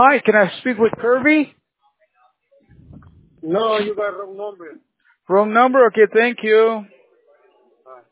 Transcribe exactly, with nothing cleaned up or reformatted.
Hi, can I speak with Kirby? No, you got wrong number. Wrong number? Okay, thank you. Ah.